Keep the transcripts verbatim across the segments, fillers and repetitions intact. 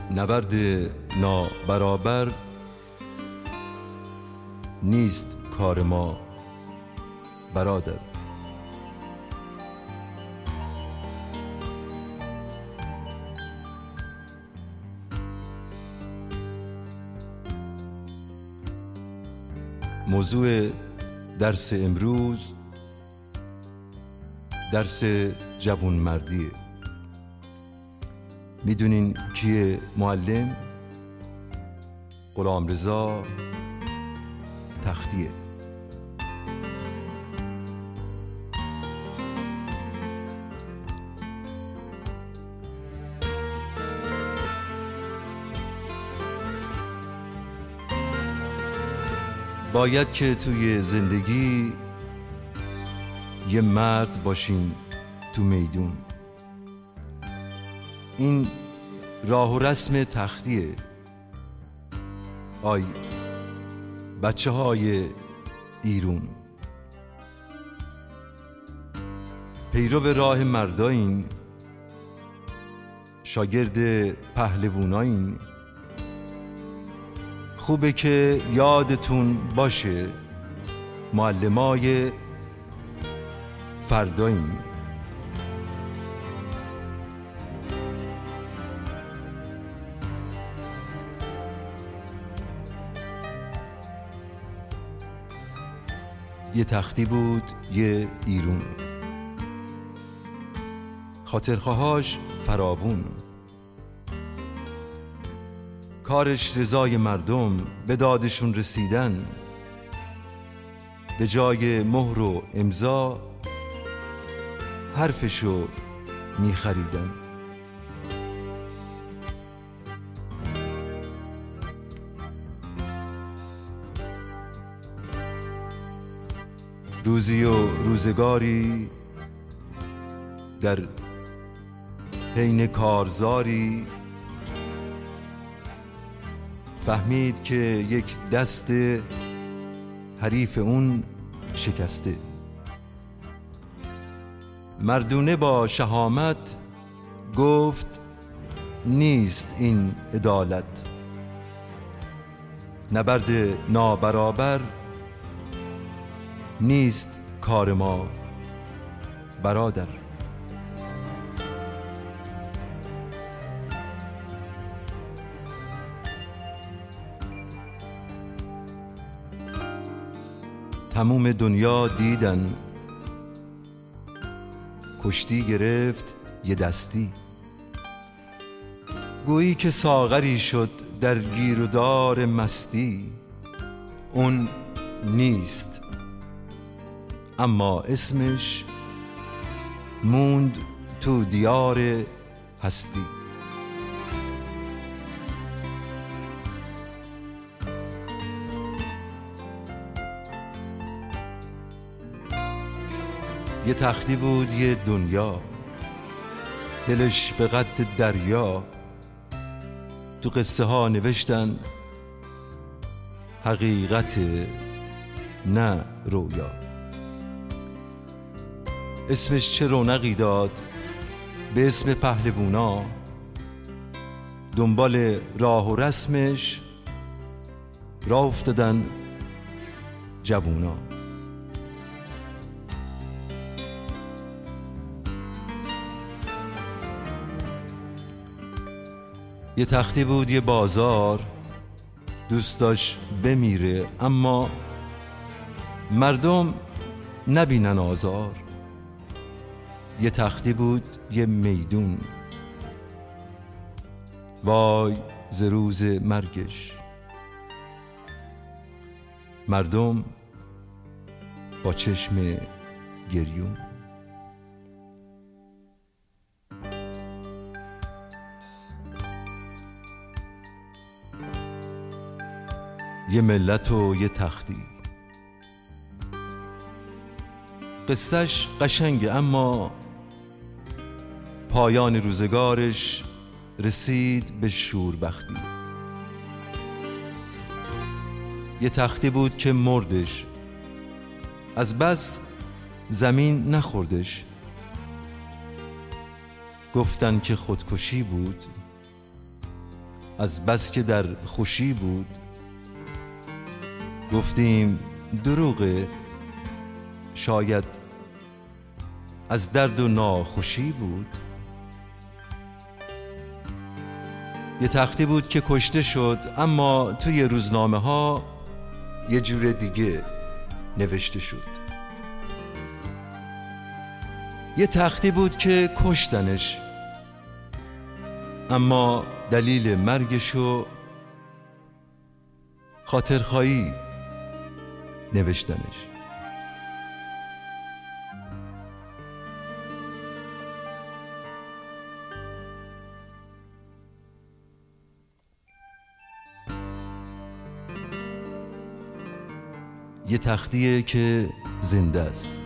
نبرد نابرابر نیست کار ما برادر. موضوع درس امروز درس جوانمردیه. میدونین کیه معلم؟ غلامرضا تختیه. باید که توی زندگی یه مرد باشین تو میدون. این راه و رسم تختیه. آی بچه های ایرون، پیرو راه مردایین، شاگرد پهلوونایین. خوبه که یادتون باشه معلمای فردایین. یه تختی بود یه ایرون، خاطرخواهاش فراوون. کارش رضای مردم، به دادشون رسیدن، به جای مهر و امضا حرفشو میخریدن. روزی و روزگاری در حین کارزاری فهمید که یک دست حریف اون شکسته. مردونه با شهامت گفت نیست این عدالت. نبرد نابرابر نیست کار ما برادر. تموم دنیا دیدن، کشتی گرفت یه دستی. گویی که ساغری شد در گیر و دار مستی. اون نیست اما اسمش موند تو دیار هستی. یه تختی بود یه دنیا، دلش به قد دریا. تو قصه ها نوشتن حقیقت نه رویا. اسمش چه رونقی داد به اسم پهلوونا. دنبال راه و رسمش راه افتادن جوونا. یه تختی بود یه بازار، دوست داشت بمیره اما مردم نبینن آزار. یه تختی بود یه میدون، وای ز روز مرگش. مردم با چشم گریون. یه ملت و یه تختی. قصهش قشنگه اما پایان روزگارش رسید به شوربختی. یه تختی بود که مردش، از بس زمین نخوردش. گفتن که خودکشی بود از بس که در خوشی بود، گفتیم دروغه، شاید از درد و ناخوشی بود. یه تختی بود که کشته شد، اما توی روزنامه ها یه جور دیگه نوشته شد. یه تختی بود که کشتنش، اما دلیل مرگشو خاطرخواهی نوشتنش. یه تختیه که زنده است،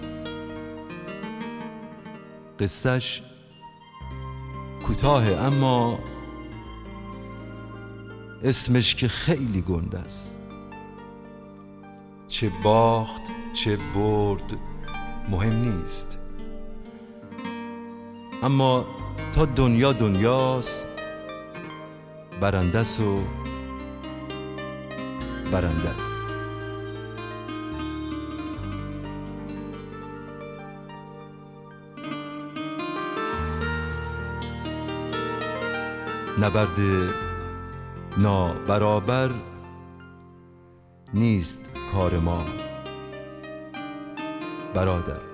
قصهش کوتاهه اما اسمش که خیلی گنده است. چه باخت چه برد مهم نیست، اما تا دنیا دنیاست، برندس و برندس. نبرد نابرابر نیست کار ما برادر.